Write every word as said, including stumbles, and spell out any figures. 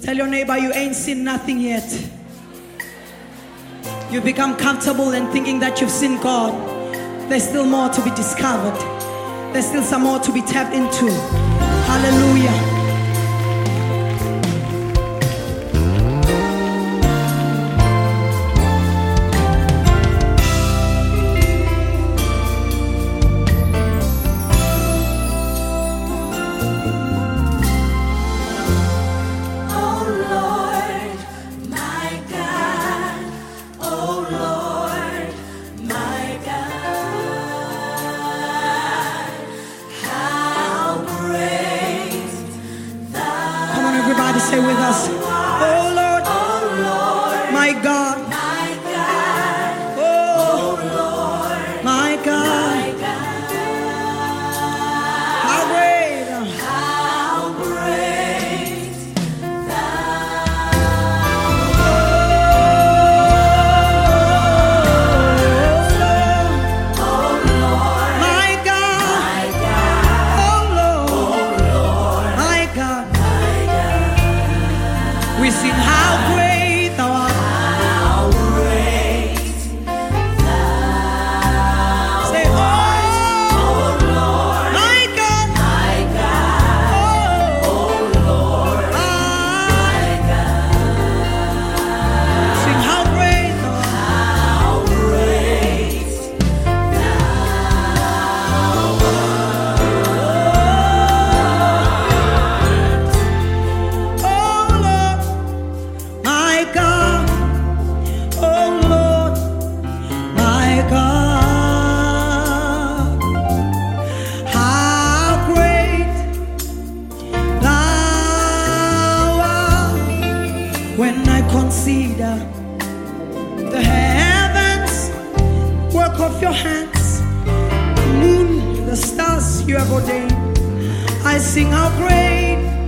Tell your neighbor you ain't seen nothing yet. You've become comfortable and thinking that you've seen God. There's still more to be discovered. There's still some more to be tapped into. Hallelujah. Say with us, oh Lord, oh Lord, my God, my God, oh, oh Lord, my God, my God, how great, how great thou art, oh Lord, my God, my God, oh Lord, oh Lord, my God. We sing how great thou art. How great thou Say, oh, oh Lord, my God, my God, oh, oh Lord, my God. Sing how great thou art. How great thou art. Oh Lord, my God, oh Lord, my God, how great thou art. When I consider the heavens, work of your hands, the moon, the stars you have ordained, I sing how great